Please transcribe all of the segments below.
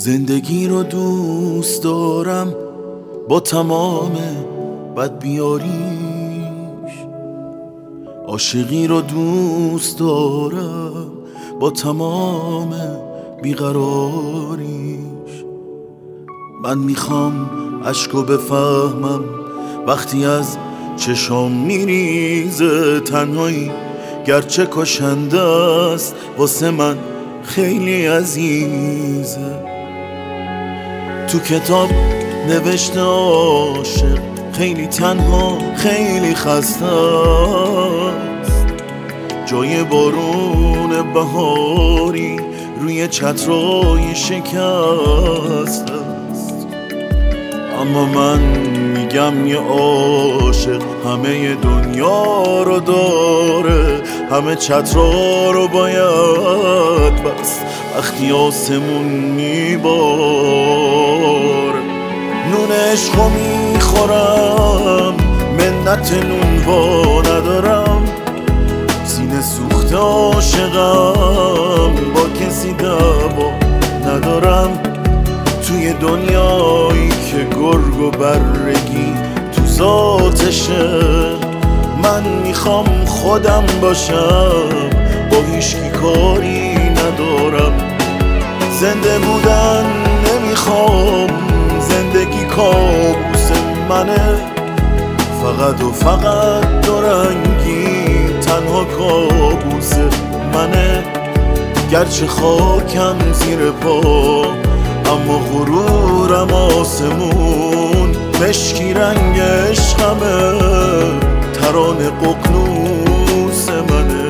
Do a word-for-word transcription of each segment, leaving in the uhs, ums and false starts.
زندگی رو دوست دارم با تمام بدبیاریش، عاشقی رو دوست دارم با تمام بیقراریش. من میخوام عشقو بفهمم وقتی از چشام میریزه، تنهایی گرچه کشنده است واسه من خیلی عزیزه. تو کتاب نوشته عاشق خیلی تنها خیلی خسته است، جای بارون بهاری روی چترای شکست است. اما من میگم یه عاشق همه دنیا رو داره، همه چترا رو باید بس وقتی آسمون میباره. نون عشقو میخورم منت نون وا ندارم، سینه سوخته عاشقم با کسی دعوا ندارم. توی دنیایی که گرگ و برگی تو ذاتشه، من میخوام خودم باشم با هیچکی کاری ندارم. زنده بودن نمیخوام، زندگی کابوس منه، فقط و فقط دورنگی تنها کابوس منه. گرچه خاکم زیر پا اما غرورم آسمون، مشکی رنگ عشقمه ترانه ققنوس منه.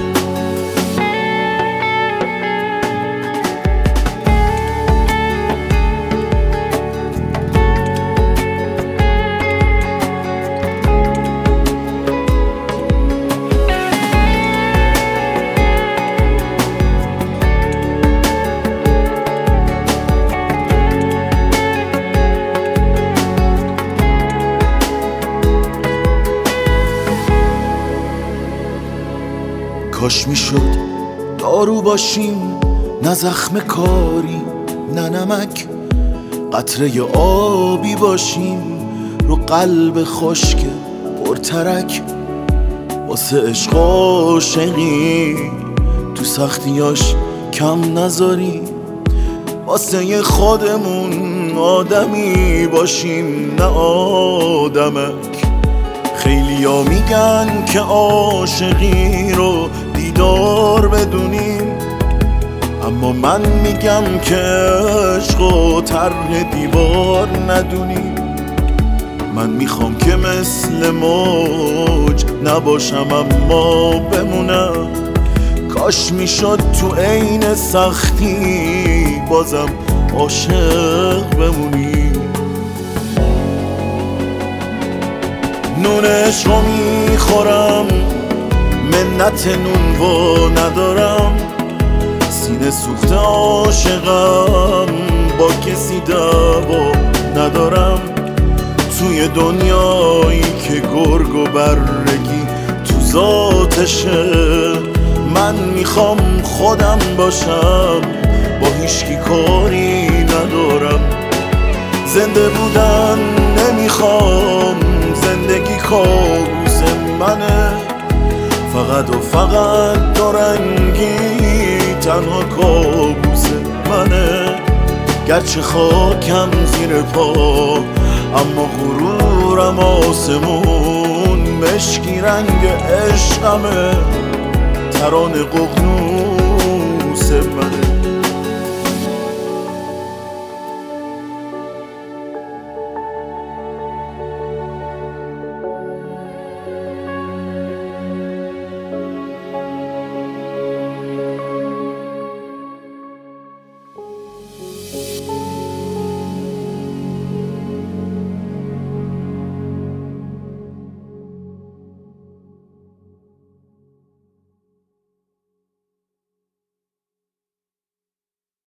کاش میشد دارو باشیم، نه زخم کاری نه نمک، قطره آبی باشیم رو قلب خشک پرترک. واسه عشق عاشقی تو سختیاش کم نذاری، واسه خودمون آدمی باشیم نه آدمک. خیلیا میگن که عاشقی رو دیدار بدونیم، اما من میگم که عشق و طرح دیوار ندونیم. من میخوام که مثل موج نباشم اما بمونم، کاش میشد تو عین سختی بازم عاشق بمونیم. نون عشقو میخورم منت نون وا ندارم، سینه سوخته عاشقم با کسی دعوا ندارم. توی دنیایی که گرگ و برگی تو ذاتشه، من میخوام خودم باشم با هیچکی کاری ندارم. زنده بودن نمیخوام، زندگی کابوس منه، فقط و فقط دورنگی تنها کابوس منه. گرچه خاکم زیر پا اما غرورم آسمون، مشکی رنگ عشقمه ترانه ققنوس منه.